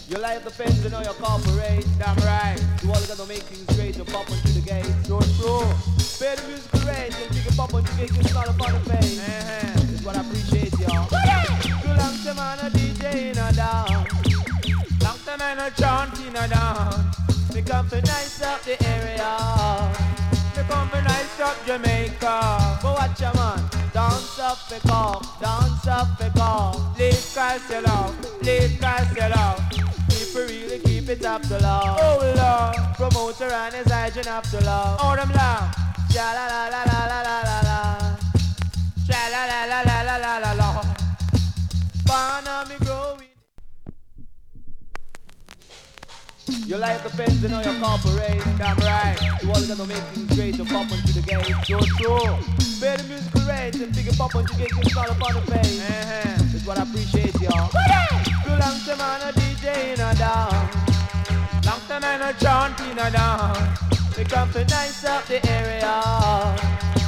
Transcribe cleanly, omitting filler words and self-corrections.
Your life depends on how you cooperate. Damn right. You all gotta make things great. You pop onto the gate. So true. Pay the musical rate and pick it up on the gate. You start upon the face. That's what I appreciate, y'all. Too long time on a DJ in a dance. Long time on a chant in a dance. We come to nice up the area. We come to nice up Jamaica. But watch ya man. Dance up the cock. Dance up the cock. Leave Christ alone. Leave Christ alone. People really keep it up to love. Oh Lord. Promoter and his agent up to love. Oh them love. Sha la la la la la la la la. Sha la la la la la la la la. Born me growing. Your life depends on how you cooperate. Damn right. You all gotta make things great. You pop onto the gate. So true. Pay the musical rate and pick it up onto the gate. You start upon the face. That's what I appreciate, y'all. Too long time on a DJ in a dance. Long time on a chant in a dance. We come to nice up the area.